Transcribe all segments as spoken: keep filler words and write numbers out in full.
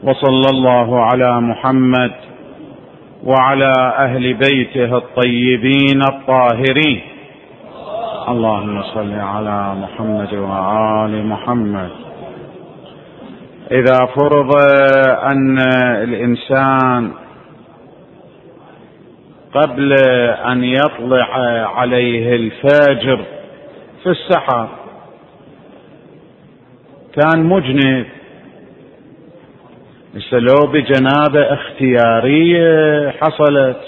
وصلى الله على محمد وعلى أهل بيته الطيبين الطاهرين. اللهم صل على محمد وآل محمد. إذا فرض أن الإنسان قبل أن يطلع عليه الفجر في السحر كان مجنب، لو بجنابة اختيارية حصلت،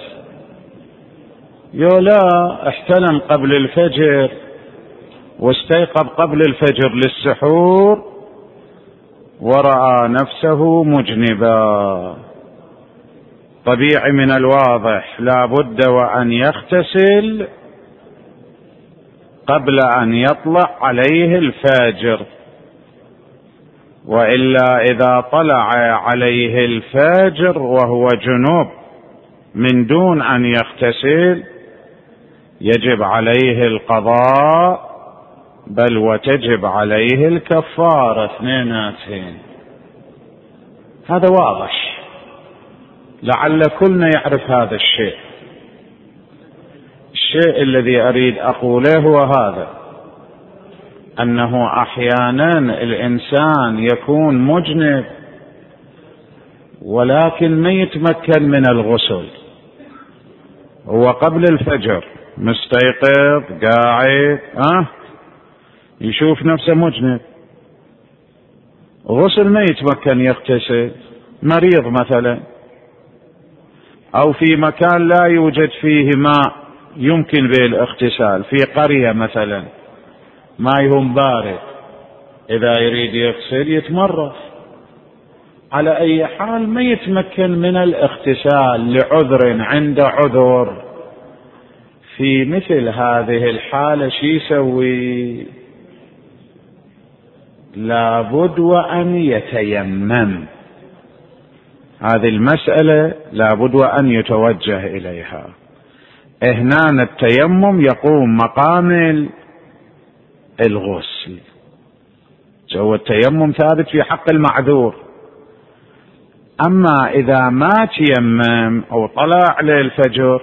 يولا احتلم قبل الفجر واستيقظ قبل الفجر للسحور ورأى نفسه مجنبا، طبيعي من الواضح لا بد وأن يغتسل قبل أن يطلع عليه الفجر، وإلا إذا طلع عليه الفجر وهو جنوب من دون أن يغتسل يجب عليه القضاء، بل وتجب عليه الكفارة اثنيناتين. هذا واضح، لعل كلنا يعرف هذا الشيء. الشيء الذي أريد أقوله هو هذا، أنه أحيانا الإنسان يكون مجنب ولكن ما يتمكن من الغسل، هو قبل الفجر مستيقظ قاعد أه يشوف نفسه مجنب، غسل ما يتمكن يغتسل، مريض مثلا، أو في مكان لا يوجد فيه ماء يمكن به الاغتسال، في قرية مثلا ماءهم بارد، إذا يريد يغسل يتمرض، على أي حال ما يتمكن من الاغتسال لعذر، عنده عذر، في مثل هذه الحالة شو يسوي؟ لابد وأن يتيمم. هذه المسألة لابد وأن يتوجه إليها. هنا التيمم يقوم مقام الغسل، هو التيمم ثابت في حق المعذور. أما إذا ما تيمم أو طلع للفجر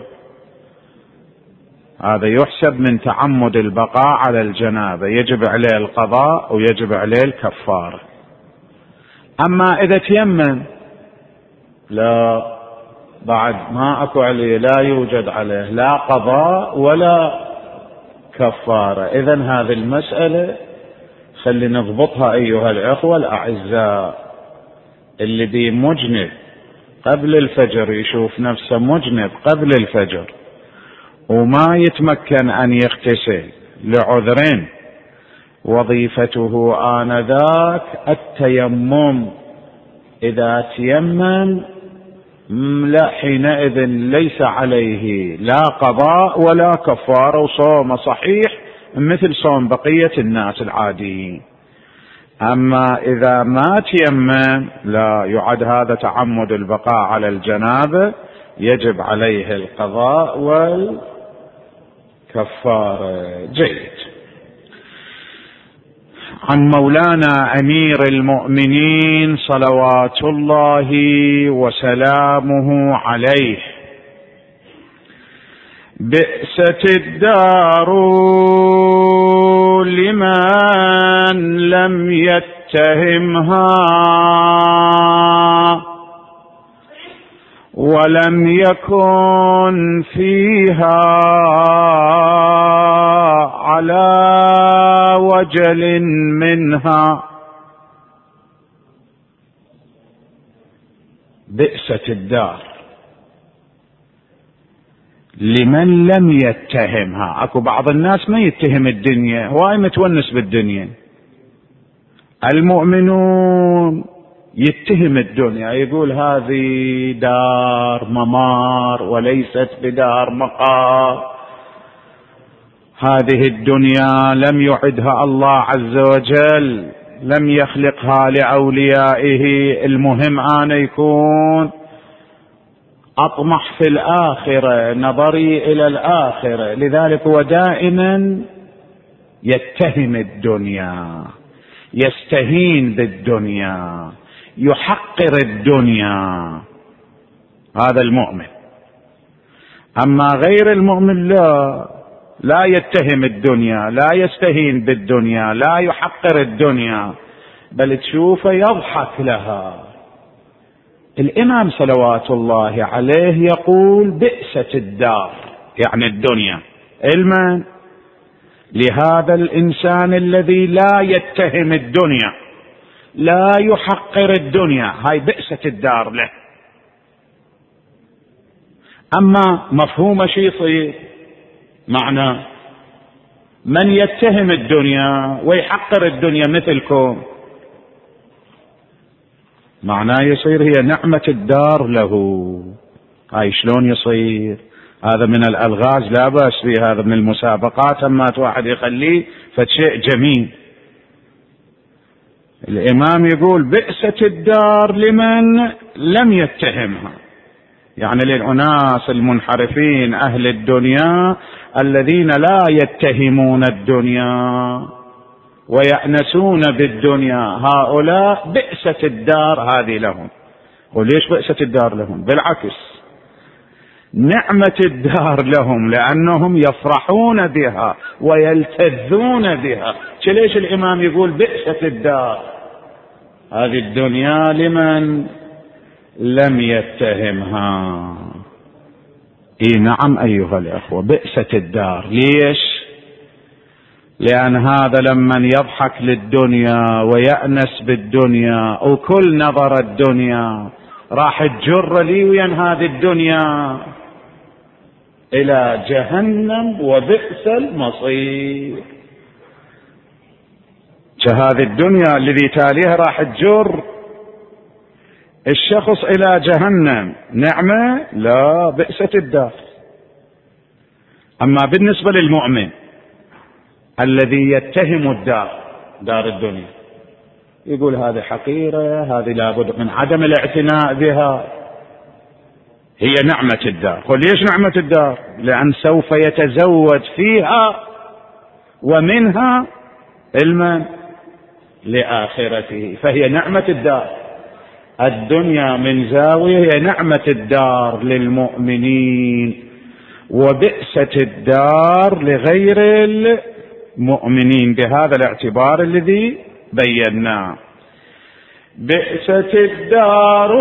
هذا يحسب من تعمد البقاء على الجنابة، يجب عليه القضاء ويجب عليه الكفارة. أما إذا تيمم لا، بعد ما أكو عليه، لا يوجد عليه لا قضاء ولا كفارة. إذن هذه المسألة خلي نضبطها أيها الأخوة الأعزاء. اللي بي مجنب قبل الفجر يشوف نفسه مجنب قبل الفجر وما يتمكن أن يغتسل لعذرين، وظيفته آنذاك التيمم. إذا تيمم لا، حينئذ ليس عليه لا قضاء ولا كفارة، وصوم صحيح مثل صوم بقية الناس العاديين. أما إذا ما تيمم لا، يعد هذا تعمد البقاء على الجنابة، يجب عليه القضاء والكفارة. جيد. عن مولانا أمير المؤمنين صلوات الله وسلامه عليه: بئست الدار لمن لم يتهمها ولم يكن فيها على وجل منها. بئست الدار لمن لم يتهمها. اكو بعض الناس ما يتهم الدنيا، هواي متونس بالدنيا. المؤمنون يتهم الدنيا، يقول هذه دار ممار وليست بدار مقار، هذه الدنيا لم يعدها الله عز وجل، لم يخلقها لأوليائه، المهم أن يكون أطمح في الآخرة، نظري إلى الآخرة. لذلك هو دائما يتهم الدنيا، يستهين بالدنيا، يحقر الدنيا، هذا المؤمن. أما غير المؤمن لا لا يتهم الدنيا، لا يستهين بالدنيا، لا يحقر الدنيا، بل تشوفه يضحك لها. الإمام صلوات الله عليه يقول بئست الدار، يعني الدنيا، علما لهذا الإنسان الذي لا يتهم الدنيا، لا يحقر الدنيا، هاي بئست الدار له. أما مفهوم شي يصير معنى من يتهم الدنيا ويحقر الدنيا مثلكم، معناه يصير هي نعمة الدار له. هاي شلون يصير؟ هذا من الألغاز لا بأس فيه، هذا من المسابقات، أما واحد يخليه فشيء جميل. الإمام يقول بئست الدار لمن لم يتهمها، يعني للأناس المنحرفين أهل الدنيا الذين لا يتهمون الدنيا ويأنسون بالدنيا، هؤلاء بئست الدار هذه لهم. وليش بئست الدار لهم؟ بالعكس، نعمة الدار لهم، لأنهم يفرحون بها ويلتذون بها. ليش الإمام يقول بئست الدار؟ هذه الدنيا لمن لم يتهمها. اي نعم ايها الاخوة، بئست الدار. ليش؟ لان هذا لمن يضحك للدنيا ويأنس بالدنيا وكل نظر الدنيا راح تجر لي وين هذه الدنيا الى جهنم وبئس المصير. هذه الدنيا الذي تاليها راح تجر الشخص إلى جهنم. نعمة؟ لا، بئست الدار. أما بالنسبة للمؤمن الذي يتهم الدار، دار الدنيا، يقول هذه حقيرة، هذه لابد من عدم الاعتناء بها، هي نعمة الدار. وليش نعمة الدار؟ لأن سوف يتزود فيها ومنها علما لآخرته، فهي نعمة الدار. الدنيا من زاوية هي نعمة الدار للمؤمنين، وبئست الدار لغير المؤمنين، بهذا الاعتبار الذي بيناه. بئست الدار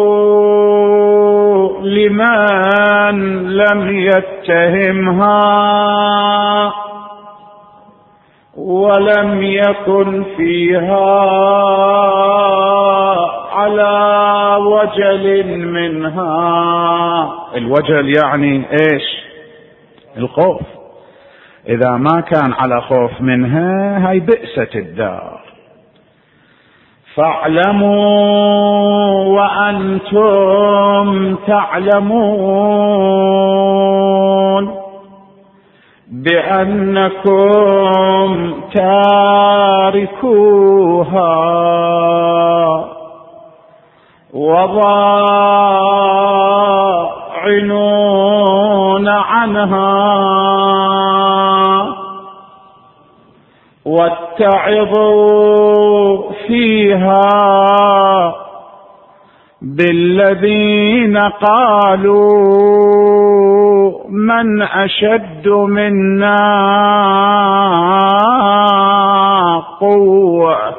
لمن لم يتهمها ولم يكن فيها على وجل منها. الوجل يعني ايش؟ الخوف. اذا ما كان على خوف منها هاي بئست الدار. فاعلموا وأنتم تعلمون بأنكم تاركوها وضاعنون عنها واتعظوا فيها بالذين قالوا من أشد منا قوة.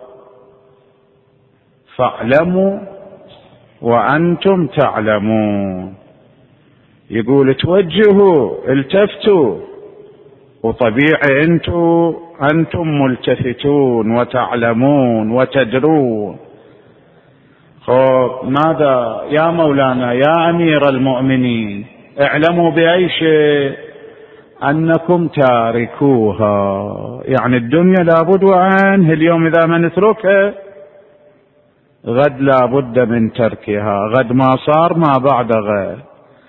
فاعلموا وأنتم تعلمون. يقول توجهوا، التفتوا، وطبيعي أنتم أنتم ملتفتون وتعلمون وتدرون. خب ماذا يا مولانا يا أمير المؤمنين؟ اعلموا بأي شيء؟ أنكم تاركوها، يعني الدنيا لابد وعنه. اليوم إذا ما نتركها غد لابد من تركها، غد ما صار ما بعد غد.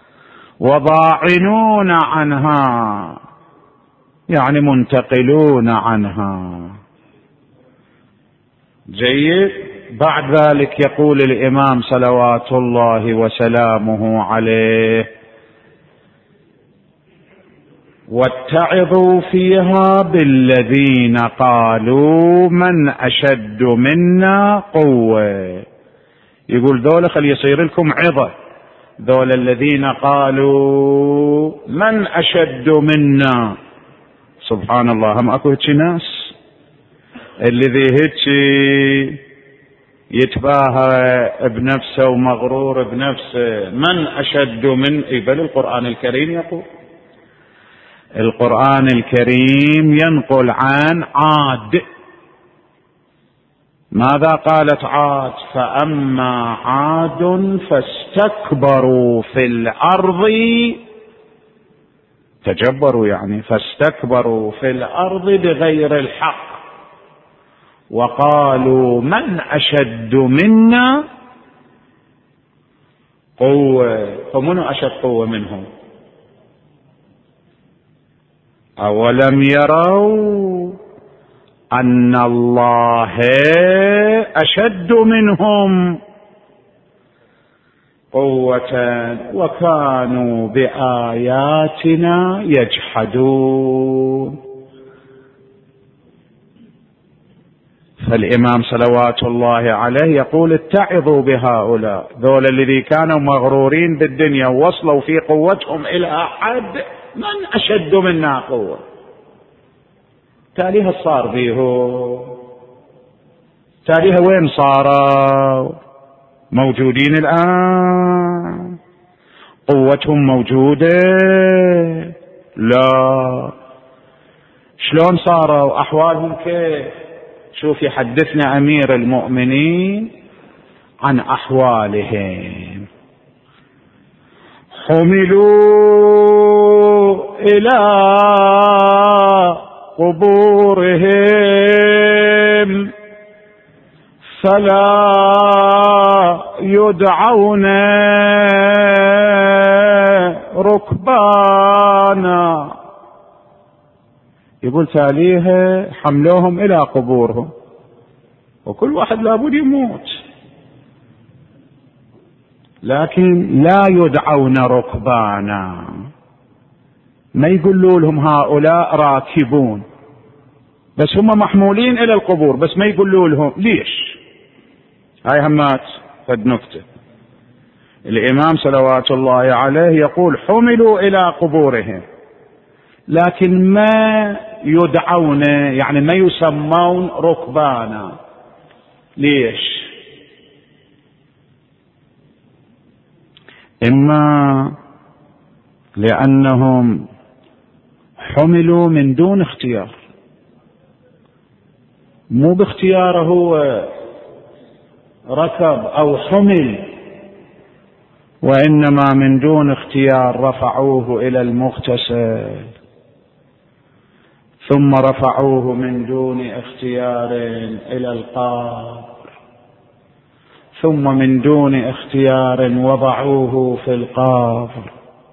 وضاعنون عنها يعني منتقلون عنها. جيد. بعد ذلك يقول الإمام صلوات الله وسلامه عليه واتعظوا فيها بالذين قالوا من أشد منا قوة. يقول ذولا خلي يصير لكم عظة، ذولا الذين قالوا من أشد منا. سبحان الله، هم أكو هيك ناس الذي هيك يتباهى بنفسه ومغرور بنفسه، من أشد من. بل القرآن الكريم يقول، القرآن الكريم ينقل عن عاد. ماذا قالت عاد؟ فأما عاد فاستكبروا في الأرض، تجبروا يعني، فاستكبروا في الأرض بغير الحق وقالوا من أشد منا قوة. فمن أشد قوة منهم؟ أولم يروا أن الله أشد منهم قوة وكانوا بآياتنا يجحدون. فالإمام صلوات الله عليه يقول اتعظوا بهؤلاء، ذول الذي كانوا مغرورين بالدنيا ووصلوا في قوتهم إلى حد من أشد منا قوة. تاليها صار بيه، تاليها وين صاروا؟ موجودين الآن، قوتهم موجودة؟ لا. شلون صاروا؟ أحوالهم كيف؟ شوف يحدثنا أمير المؤمنين عن أحوالهم. حملوا إلى قبورهم فلا يدعون ركبانا. يقول تاليه حملوهم إلى قبورهم، وكل واحد لابد يموت، لكن لا يدعون ركبانا. ما يقولوا لهم هؤلاء راكبون، بس هم محمولين إلى القبور، بس ما يقولوا لهم ليش. هاي همات قد نكتة. الإمام صلوات الله عليه يقول حملوا إلى قبورهم، لكن ما يدعون، يعني ما يسمون ركبانا. ليش؟ إما لأنهم حملوا من دون اختيار، مو باختياره هو ركب أو حمل، وإنما من دون اختيار رفعوه إلى المغتسل، ثم رفعوه من دون اختيار إلى القبر، ثم من دون اختيار وضعوه في القبر.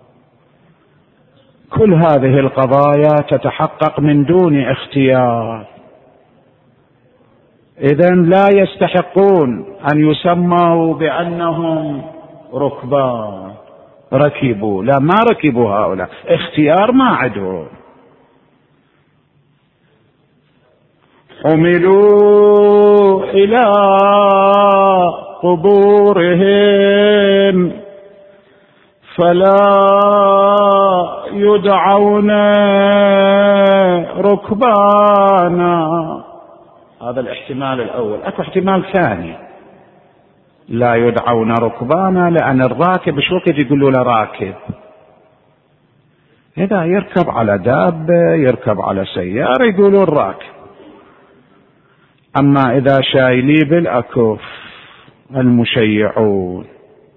كل هذه القضايا تتحقق من دون اختيار. إذن لا يستحقون أن يسموا بأنهم ركبان ركبوا، لا، ما ركبوا هؤلاء، اختيار ما عندهم. حملوا إلى قبورهم فلا يدعون ركبانا. هذا الاحتمال الأول. أكو احتمال ثاني، لا يدعون ركبانا، لأن الراكب شو وقت يقولوا له راكب؟ إذا يركب على دابة، يركب على سيارة، يقولوا الراكب. أما إذا شايلي بالأكف المشيعون،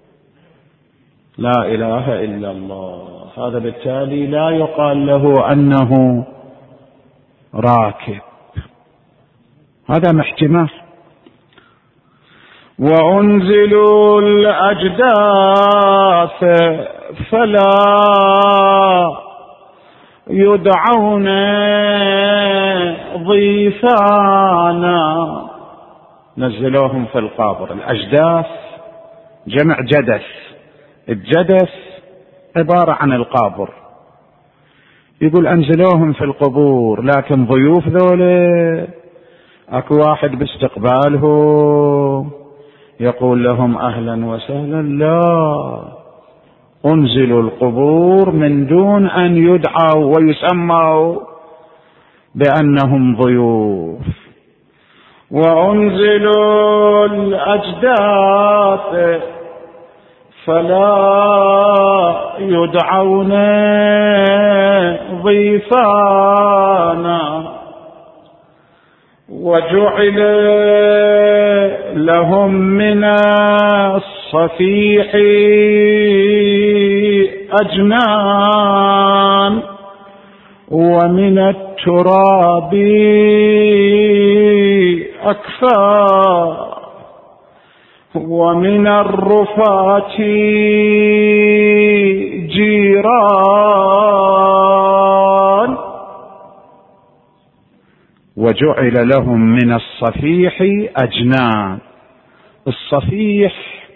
لا إله إلا الله، هذا بالتالي لا يقال له أنه راكب. هذا احتمال. وأنزلوا الأجداث فلا يدعون ضيفانا. نزلوهم في القبر. الأجداث جمع جدث، الجدث عبارة عن القبر. يقول أنزلوهم في القبور، لكن ضيوف ذولا أكو واحد باستقبالهم يقول لهم أهلا وسهلا؟ لا، أنزلوا القبور من دون أن يدعوا ويسموا بأنهم ضيوف، وأنزلوا الأجداث فلا يدعون ضيفانا، وجعل لهم من الصفيح أجنان، ومن التراب أكفاء، ومن الرفات جيران، وجعل لهم من الصفيح أجنان. الصفيح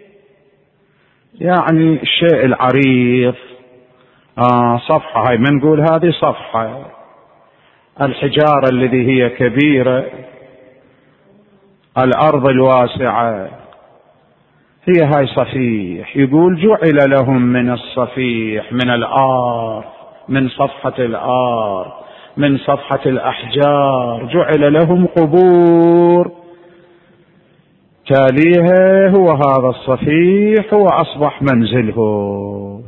يعني الشيء العريض، آه صفحة، هاي ما نقول هذه صفحة، الحجارة التي هي كبيرة، الأرض الواسعة، هي هاي صفيح. يقول جعل لهم من الصفيح، من الآر، من صفحة الآر، من صفحة الأحجار، جعل لهم قبور تاليها هو هذا الصفيح، هو أصبح منزله.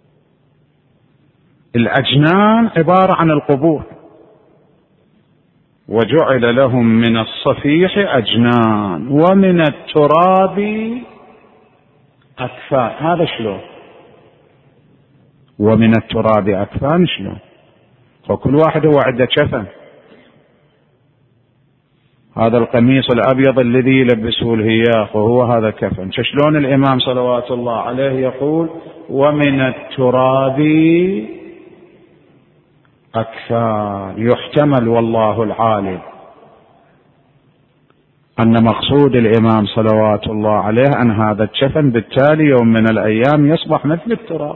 الأجنان عبارة عن القبور. وجعل لهم من الصفيح أجنان ومن التراب أكفان. هذا شلون؟ ومن التراب أكفان شلون؟ وكل واحد هو عنده كفن. هذا القميص الأبيض الذي يلبسه الهياخ وهو هذا كفن. شلون الإمام صلوات الله عليه يقول ومن التراب أكفان؟ يحتمل والله العالم أن مقصود الإمام صلوات الله عليه أن هذا الكفن بالتالي يوم من الأيام يصبح مثل التراب،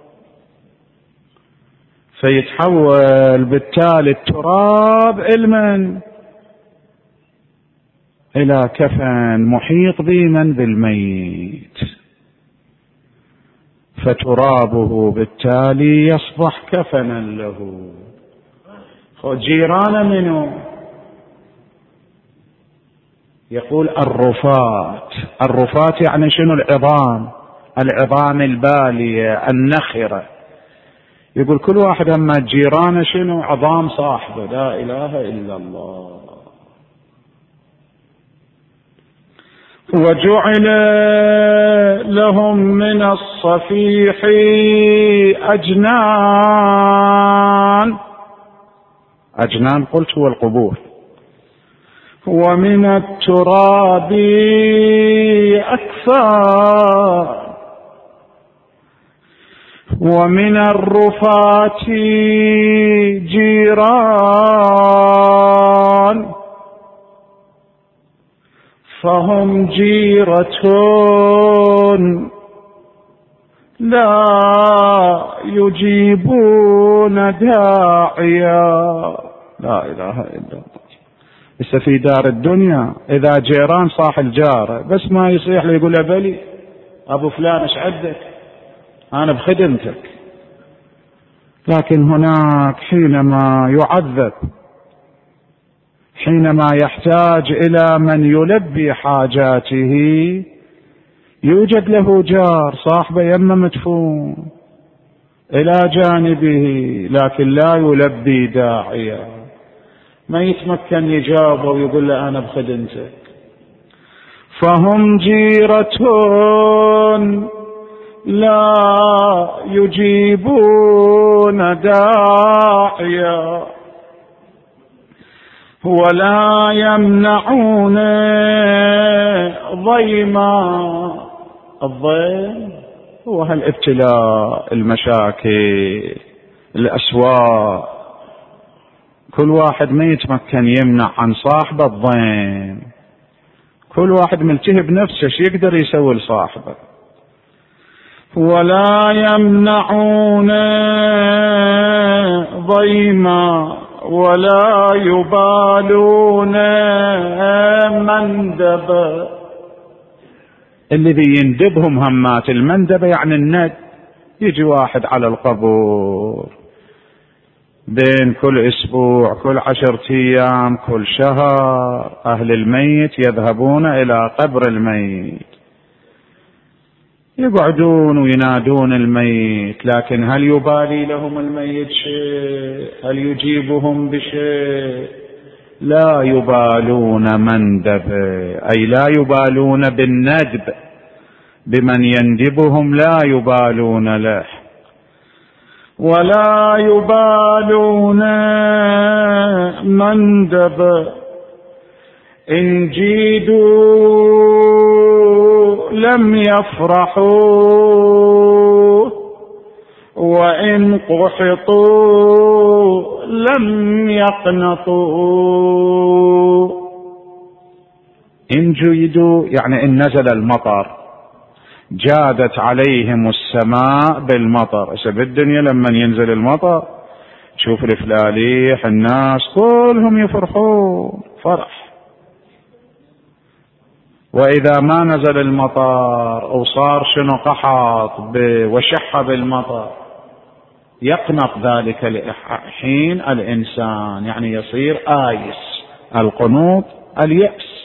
فيتحول بالتالي التراب علما إلى كفن محيط ضيما بالميت، فترابه بالتالي يصبح كفنا له. جيران منه يقول الرفات. الرفات يعني شنو؟ العظام، العظام البالية النخرة. يقول كل واحد أما جيرانه شنو؟ عظام صاحبه. لا إله إلا الله. وجعل لهم من الصفيح أجنان. أجنان قلت هو القبور. ومن التراب أكفان، ومن الرفات جيران، فهم جيرة لا يجيبون داعيا. لا إله إلا الله. بس في دار الدنيا إذا جيران صاح الجارة بس ما يصيح له يقول له بلي أبو فلان إيش عندك؟ أنا بخدمتك. لكن هناك حينما يعذب، حينما يحتاج إلى من يلبي حاجاته، يوجد له جار صاحبه يمه مدفون إلى جانبه، لكن لا يلبي داعيا، ما يتمكن يجاوبه ويقول له أنا بخدمتك. فهم جيرة لا يجيبون داعيا ولا يمنعون ضيما. الضيم هو هالابتلاء، المشاكل، الأسواء، كل واحد ما يتمكن يمنع عن صاحبه الضيم. كل واحد ملتهب نفسه شو يقدر يسوي لصاحبه. ولا يمنعون ضيما ولا يبالون مندبا. اللي بيندبهم همات المندبة يعني الند، يجي واحد على القبور بين كل اسبوع، كل عشرة ايام، كل شهر، اهل الميت يذهبون الى قبر الميت يقعدون وينادون الميت، لكن هل يبالي لهم الميت شيء؟ هل يجيبهم بشيء؟ لا يبالون مندب، أي لا يبالون بالندب، بمن يندبهم لا يبالون له، ولا يبالون مندب. إن جيدوا لم يفرحوا، وإن قحطوا لم يقنطوا. إن جيدوا يعني إن نزل المطر، جادت عليهم السماء بالمطر. إذا بالدنيا لما ينزل المطر تشوف الفلاليح الناس كلهم يفرحون فرح. وإذا ما نزل المطر أو صار شنو قحط وشح بالمطر يقنط ذلك الحين الإنسان، يعني يصير آيس، القنوط اليأس.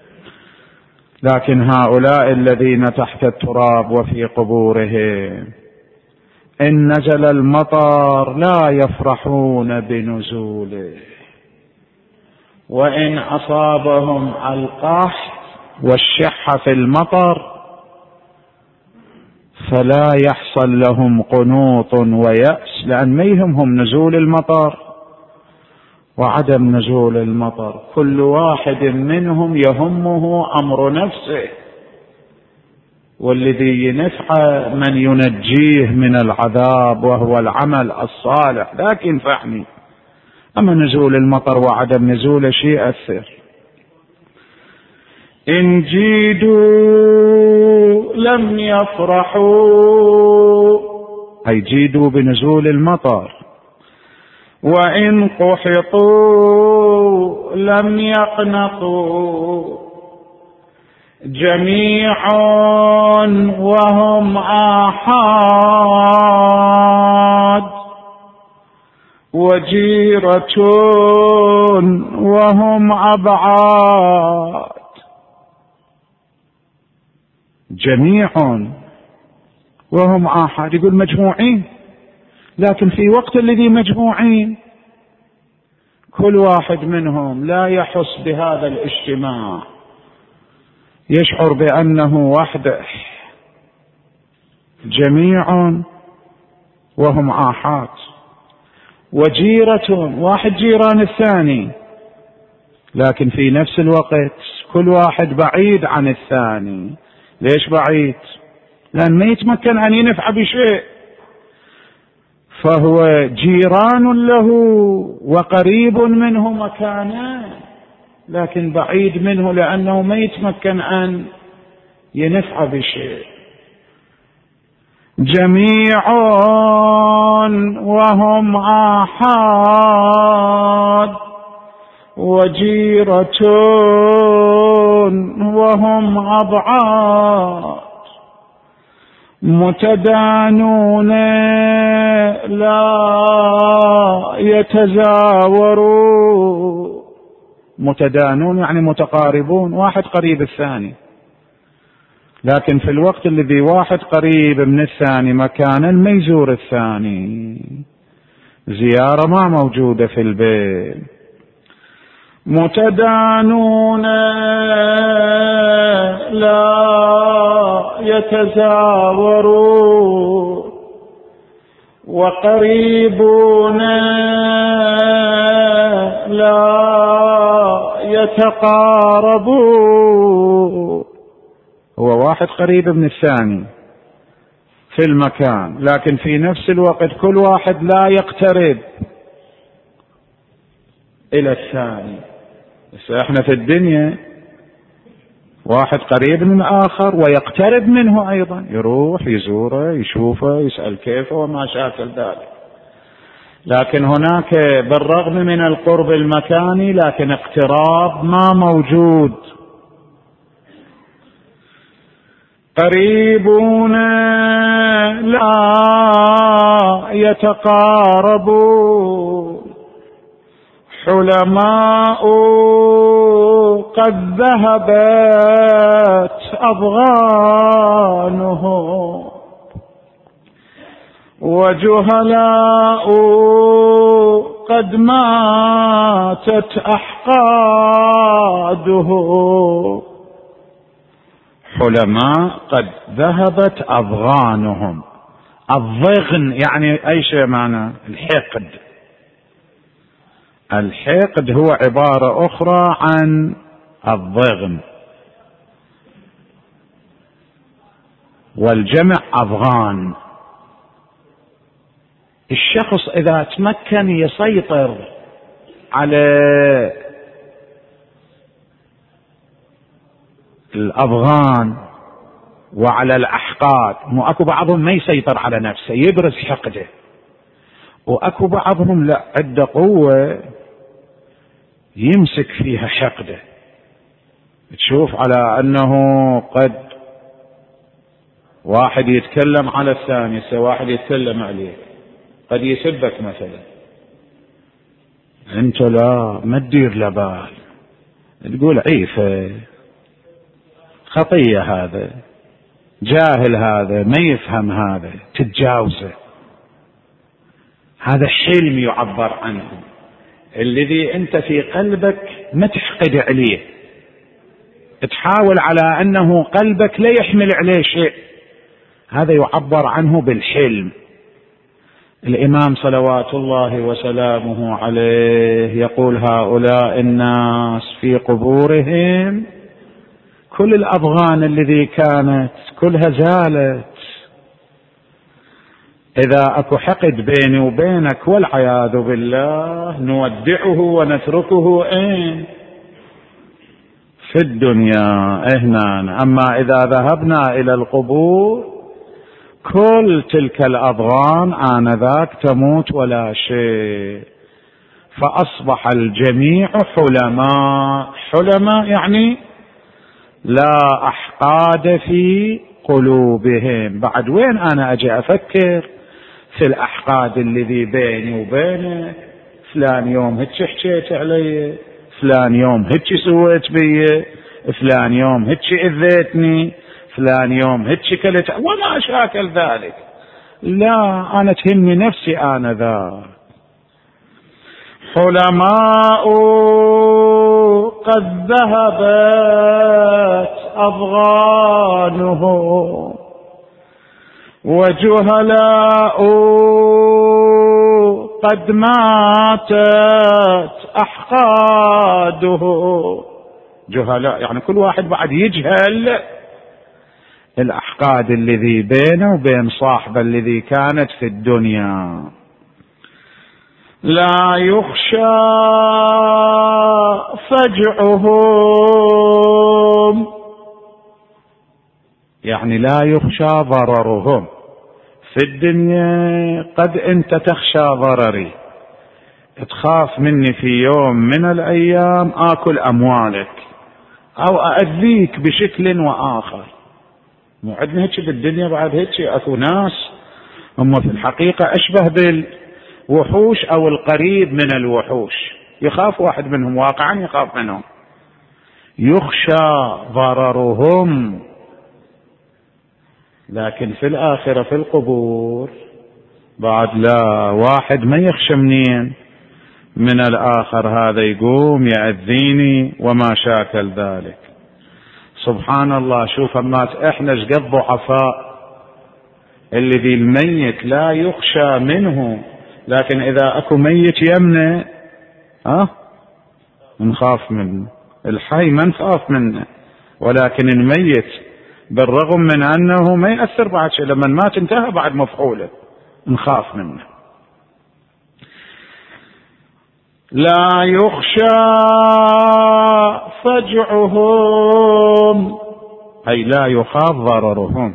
لكن هؤلاء الذين تحت التراب وفي قبورهم إن نزل المطر لا يفرحون بنزوله، وإن أصابهم القحط والشح في المطر فلا يحصل لهم قنوط ويأس، لأن ما يهمهم نزول المطر وعدم نزول المطر. كل واحد منهم يهمه أمر نفسه، والذي ينفع من ينجيه من العذاب وهو العمل الصالح، لكن فعني أما نزول المطر وعدم نزول شيء أثر. إن جيدوا لم يفرحوا، أي جيدوا بنزول المطر، وإن قحطوا لم يقنطوا. جميع وهم آحاد، وجيرة وهم أبعاد. جميع وهم آحاد، يقول مجموعين، لكن في وقت الذي مجموعين كل واحد منهم لا يحس بهذا الاجتماع، يشعر بأنه وحده. جميع وهم آحاد، وجيرة واحد جيران الثاني، لكن في نفس الوقت كل واحد بعيد عن الثاني. ليش بعيد؟ لأن ما يتمكن أن ينفع بشيء، فهو جيران له وقريب منه مكانا، لكن بعيد منه لأنه ما يتمكن أن ينفع بشيء. جميع وهم آحاد، وجيرة وهم أبعاد. متدانون لا يتزاورون. متدانون يعني متقاربون، واحد قريب الثاني، لكن في الوقت الذي واحد قريب من الثاني مكانا ما يزور الثاني، زيارة ما موجودة في البيت. متدانون لا يتزاورون، وقريبون لا يتقاربون. هو واحد قريب من الثاني في المكان، لكن في نفس الوقت كل واحد لا يقترب إلى الثاني. بس احنا في الدنيا واحد قريب من آخر ويقترب منه أيضا، يروح يزوره يشوفه يسأل كيفه وما شاكل ذلك. لكن هناك بالرغم من القرب المكاني لكن اقتراب ما موجود. قريبون لا يتقاربون، حلماء قد ذهبت أضغانهم، وجهلاء قد ماتت أحقادهم. حلماء قد ذهبت أضغانهم. الضغن يعني أي شيء معنى الحقد. الحقد هو عبارة أخرى عن الضغن، والجمع أضغان. الشخص إذا تمكن يسيطر على الأضغان وعلى الأحقاد، مو أكو بعضهم ما يسيطر على نفسه يبرز حقده، وأكو بعضهم لا عنده قوة يمسك فيها حقده. تشوف على أنه قد واحد يتكلم على الثاني، واحد يتكلم عليه، قد يسبك مثلا، أنت لا ما تدير لبال، تقول عيفة، خطية، هذا جاهل، هذا ما يفهم، هذا تتجاوزه. هذا حلم يعبر عنه، الذي أنت في قلبك ما تحقد عليه، تحاول على أنه قلبك لا يحمل عليه شيء، هذا يعبر عنه بالحلم. الإمام صلوات الله وسلامه عليه يقول هؤلاء الناس في قبورهم كل الأضغان الذي كانت كلها زالت. إذا أكو حقد بيني وبينك والعياذ بالله نودعه ونتركه أين؟ في الدنيا هنا. أما إذا ذهبنا إلى القبور كل تلك الأضغان آنذاك تموت ولا شيء، فأصبح الجميع حلماء. حلماء يعني لا أحقاد في قلوبهم. بعد وين أنا أجي أفكر في الأحقاد الذي بيني وبينك؟ فلان يوم هيك حكيت علي، فلان يوم هيك سويت بي، فلان يوم هيك اذيتني، فلان يوم هيك كلت وما شاكل ذلك. لا، أنا تهمني نفسي أنا ذا. حلماء قد ذهبت أضغانهم، وجهلاء قد ماتت أحقاده. جهلاء يعني كل واحد بعد يجهل الأحقاد الذي بينه وبين صاحبه الذي كانت في الدنيا. لا يخشى فجعهم، يعني لا يخشى ضررهم. في الدنيا قد أنت تخشى ضرري، تخاف مني في يوم من الأيام آكل أموالك أو أأذيك بشكل وآخر. مو عندنا هيك بالدنيا بعد هيك؟ أكو ناس هم في الحقيقة أشبه بالوحوش أو القريب من الوحوش، يخاف واحد منهم، واقعا يخاف منهم. يخشى ضررهم، لكن في الآخرة في القبور بعد لا، واحد ما يخشى منين من الآخر، هذا يقوم يأذيني وما شاكل ذلك. سبحان الله. شوف أما إحنا شقد ضعفاء، الذي الميت لا يخشى منه، لكن إذا أكو ميت يمنه ها نخاف منه. الحي ما نخاف منه، ولكن الميت بالرغم من أنه ما يأثر بعد شيء، لما مات انتهى بعد مفعوله، نخاف منه. لا يخشى فجعهم، أي لا يخاف ضررهم،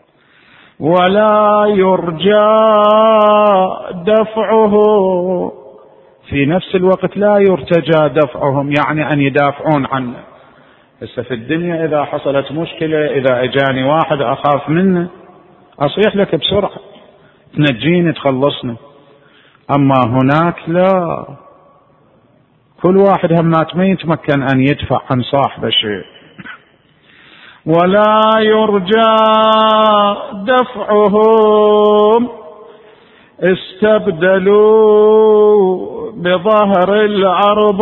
ولا يرجى دفعه، في نفس الوقت لا يرتجى دفعهم، يعني أن يدافعون عنه. هسه في الدنيا إذا حصلت مشكلة، إذا أجاني واحد أخاف منه أصيح لك بسرعة تنجيني تخلصني، أما هناك لا، كل واحد همات ما يتمكن أن يدفع عن صاحبه شيء. ولا يرجى دفعهم استبدلوا بظهر الأرض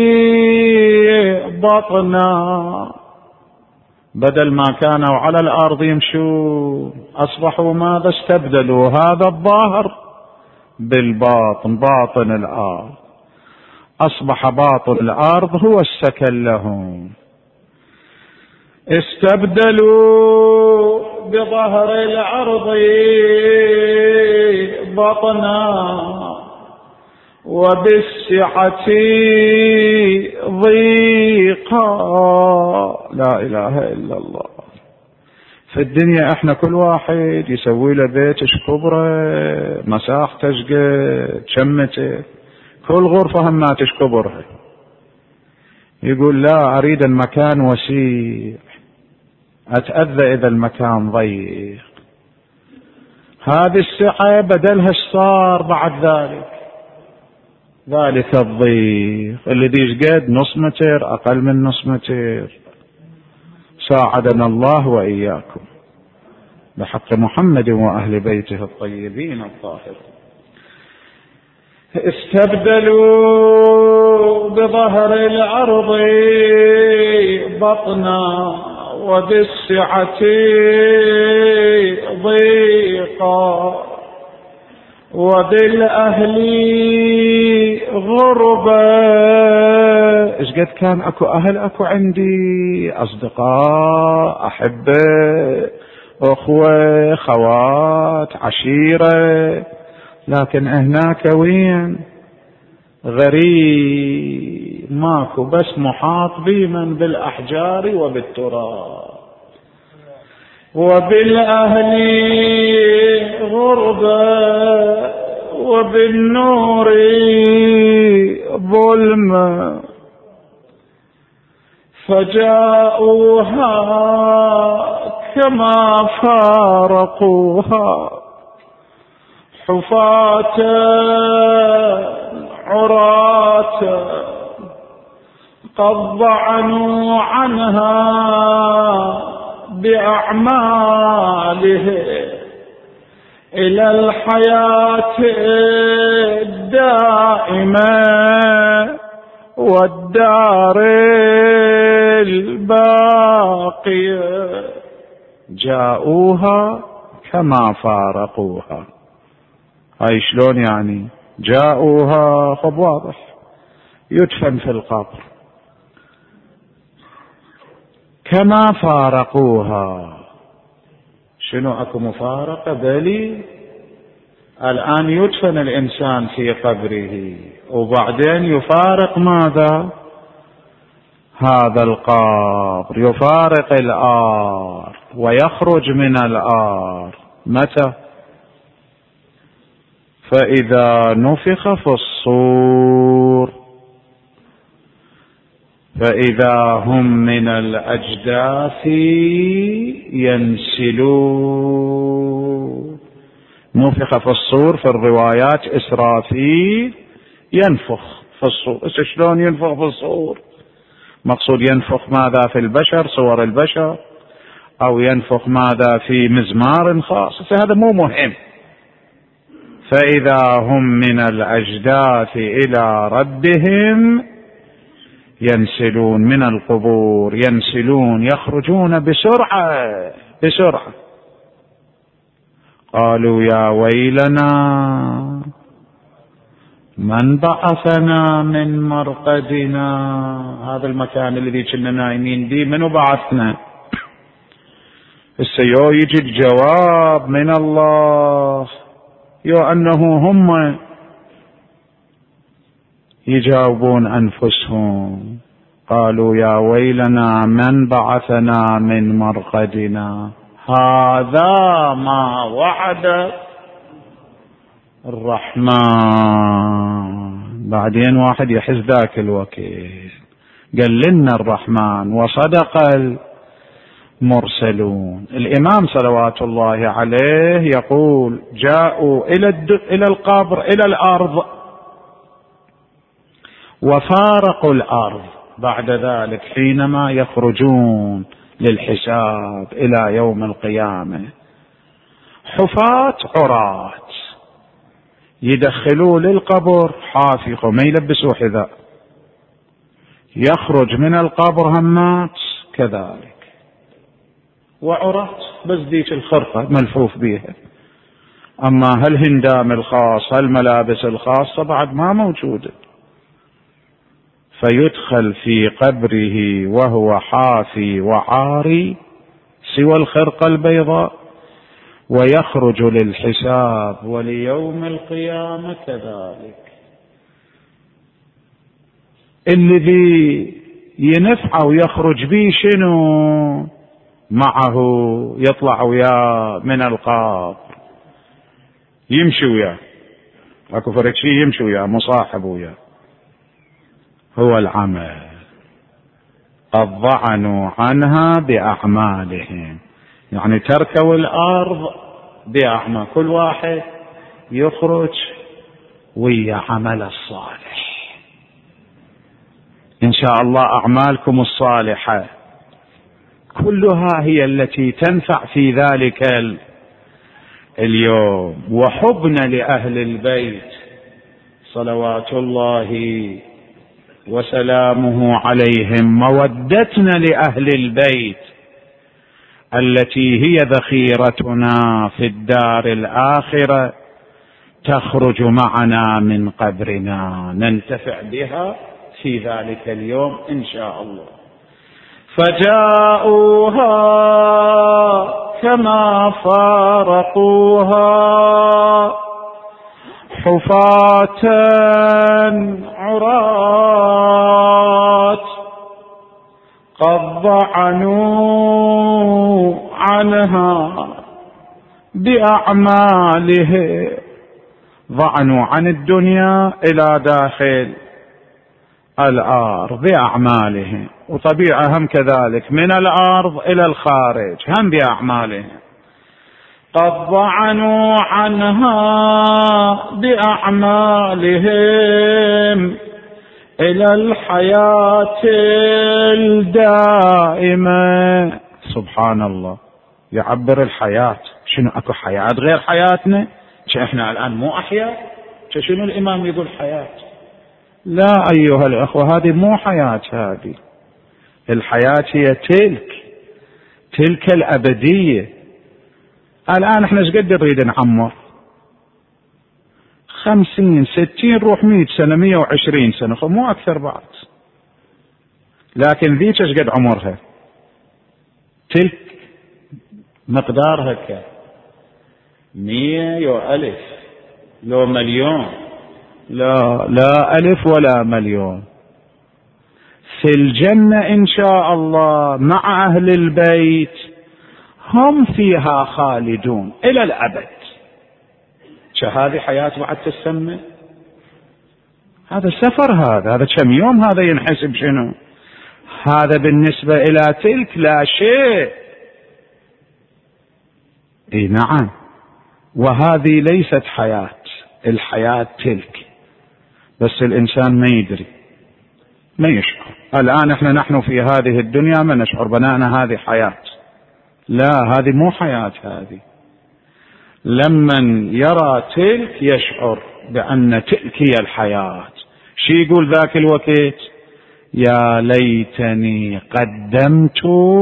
بطنا، بدل ما كانوا على الأرض يمشوا أصبحوا ماذا؟ استبدلوا هذا الظاهر بالباطن، باطن الأرض، أصبح باطن الأرض هو السكن لهم. استبدلوا بظهر الأرض بطنا وبالسعة ضيقا. لا إله إلا الله. في الدنيا احنا كل واحد يسوي له بيت شكبره، مساحته شقد، شمته، كل غرفة هم ما تشكبرها. يقول لا أريد المكان وسيع، أتأذى إذا المكان ضيق. هذه السعة بدلها صار بعد ذلك ذلك الضيق الذي يشقد نص متر، أقل من نص متر. ساعدنا الله وإياكم بحق محمد وأهل بيته الطيبين الطاهرين. استبدلوا بظهر الأرض بطنا وبالسعة ضيقا وبالأهل غربة. إيش قد كان أكو أهل، أكو عندي أصدقاء، أحبة، أخوة، خوات، عشيرة، لكن هناك وين؟ غريب، ماكو، بس محاط بمن بالأحجار وبالتراب. وبالأهل غربة وبالنور ظلمة فجاءوها كما فارقوها حفاة عراة قد ضعنوا عنها بأعماله إلى الحياة الدائمة والدار الباقية. جاءوها كما فارقوها. هاي شلون يعني؟ جاءوها خب واضح، يدفن في القبر. كما فارقوها، شنو اكو مفارقة؟ بلي الآن يدفن الإنسان في قبره وبعدين يفارق ماذا؟ هذا القبر، يفارق الأرض ويخرج من الأرض. متى؟ فإذا نفخ في الصور فإذا هم من الأجداث ينسلون. نفخ في الصور في الروايات إسرافيل ينفخ في الصور. شلون ينفخ في الصور؟ مقصود ينفخ ماذا؟ في البشر، صور البشر، أو ينفخ ماذا؟ في مزمار خاص، هذا مو مهم. فإذا هم من الأجداث إلى ربهم ينسلون، من القبور ينسلون، يخرجون بسرعة بسرعة. قالوا يا ويلنا من بعثنا من مرقدنا. هذا المكان الذي كنا نايمين به منو بعثنا؟ السيو يجي الجواب من الله، يو أنه هم يجاوبون أنفسهم. قالوا يا ويلنا من بعثنا من مرقدنا هذا ما وعد الرحمن. بعدين واحد يحس ذاك الوقت قال لنا الرحمن وصدق المرسلون. الإمام صلوات الله عليه يقول جاءوا إلى, إلى القبر إلى الأرض وفارقوا الأرض بعد ذلك حينما يخرجون للحساب إلى يوم القيامة حفاة عراة، يدخلوا للقبر حافظوا ما يلبسوا حذاء، يخرج من القبر همات كذلك وعراة، بس ديك الخرقة ملفوف بيها، أما هالهندام الخاص هالملابس الخاصة بعد ما موجودة. فيدخل في قبره وهو حافي وعاري سوى الخرقة البيضاء، ويخرج للحساب وليوم القيامة كذلك. الذي ينفعه ويخرج به شنو؟ معه يطلع وياه من القبر، يمشي وياه، اكو فرق شيء يمشي وياه مصاحب وياه، هو العمل. قد ضعنوا عنها بأعمالهم، يعني تركوا الأرض بأعمال، كل واحد يخرج ويا عمل الصالح. إن شاء الله أعمالكم الصالحة كلها هي التي تنفع في ذلك اليوم. وحبنا لأهل البيت صلوات الله وسلامه عليهم، مودتنا لأهل البيت التي هي ذخيرتنا في الدار الآخرة تخرج معنا من قبرنا، ننتفع بها في ذلك اليوم إن شاء الله. فجاءوها كما فارقوها حفاة عراة قد ضعنوا عنها بأعماله، ضعنوا عن الدنيا إلى داخل الأرض بأعماله، وطبيعة هم كذلك من الأرض إلى الخارج هم بأعماله. قد ضعنوا عنها بأعمالهم إلى الحياة الدائمة. سبحان الله، يعبر الحياة، شنو أكو حياة غير حياتنا؟ احنا الآن مو أحياء، شنو الإمام يقول حياة؟ لا أيها الأخوة، هذه مو حياة، هذه الحياة هي تلك تلك الأبدية. الآن احنا ايش قد نريد نعمر؟ خمسين ستين روح مئة سنة مئة وعشرين سنة، مو أكثر بعد. لكن ذيك ايش قد عمرها؟ تلك مقدارها ك مية وألف لو مليون، لا لا ألف ولا مليون. في الجنة إن شاء الله مع أهل البيت هم فيها خالدون إلى الأبد. هذه حياة بعد تسمى؟ هذا سفر، هذا هذا كم يوم هذا ينحسب شنو؟ هذا بالنسبة إلى تلك لا شيء. اي نعم، وهذه ليست حياة، الحياة تلك، بس الإنسان ما يدري ما يشعر. الآن احنا نحن في هذه الدنيا ما نشعر بناءنا هذه حياة، لا هذه مو حياة. هذه لمن يرى تلك يشعر بأن تلك هي الحياة. شي يقول ذاك الوقت؟ يا ليتني قدمت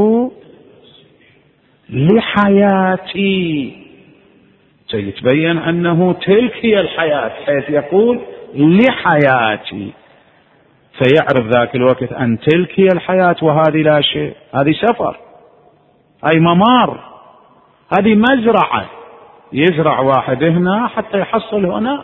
لحياتي. سيتبين أنه تلك هي الحياة، حيث يقول لحياتي، فيعرف ذاك الوقت أن تلك هي الحياة وهذه لا شيء، هذه سفر، أي ممار، هذه مزرعة يزرع واحد هنا حتى يحصل هناك.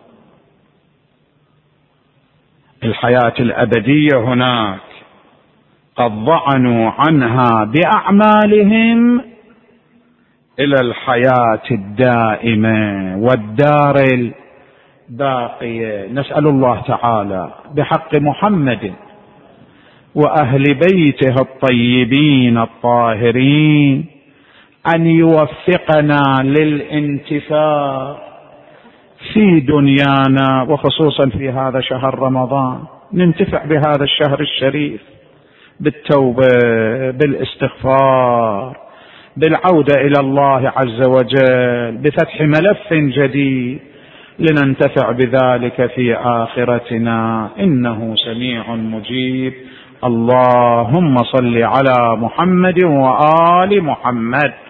الحياة الأبدية هناك. قد ضعنوا عنها بأعمالهم إلى الحياة الدائمة والدار الباقية. نسأل الله تعالى بحق محمد وأهل بيته الطيبين الطاهرين أن يوفقنا للانتفاع في دنيانا، وخصوصا في هذا شهر رمضان، ننتفع بهذا الشهر الشريف بالتوبة، بالاستغفار، بالعودة إلى الله عز وجل، بفتح ملف جديد لننتفع بذلك في آخرتنا، إنه سميع مجيب. اللهم صل على محمد وآل محمد.